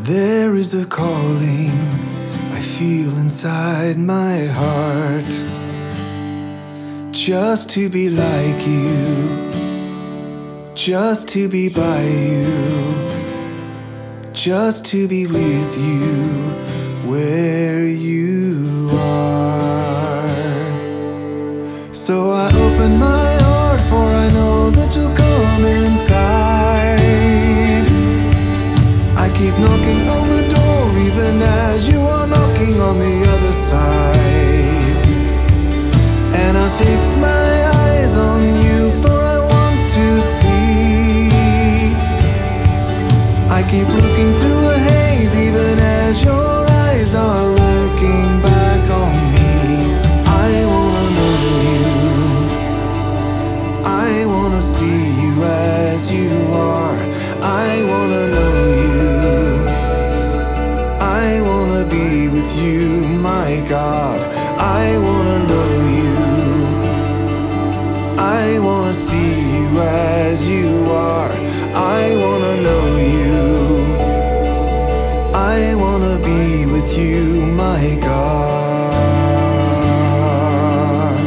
There is a calling I feel inside my heart, just to be like you, just to be by you, just to be with you where you are. So I open my heart, for I know that you'll come inside. I keep knocking on the door, even as you are knocking on the other side. And I fix my eyes on you, for I want to see. I keep looking through a haze, even as your eyes are looking back on me. I wanna know you, I wanna see you as you are. I wanna know you, I wanna be with you, my God. I wanna know you, I wanna see you as you are. I wanna know you, I wanna be with you, my God.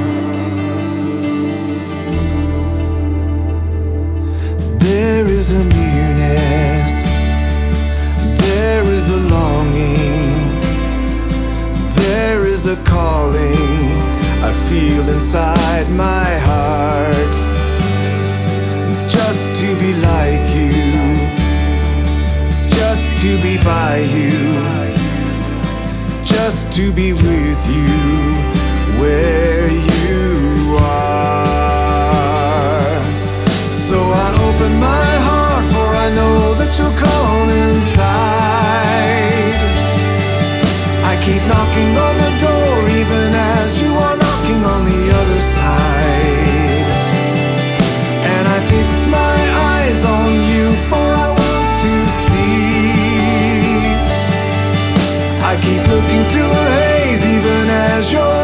There is a nearness, there is a longing, there is a calling I feel inside my heart, just to be like you, just to be by you, just to be with you where you are. So I open my heart, for I know that you'll come inside. I keep knocking on the door, even as you are knocking on the other side. And I fix my eyes on you, for I want to see. I keep looking through a haze, even as you're